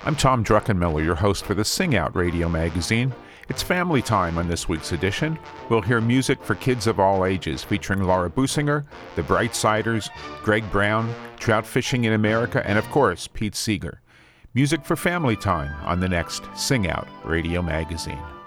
I'm Tom Druckenmiller, your host for the Sing Out radio magazine. It's family time on this week's edition. We'll hear music for kids of all ages, featuring Laura Businger, the Brightsiders, Greg Brown, Trout Fishing in America, and of course, Pete Seeger. Music for family time on the next Sing Out radio magazine.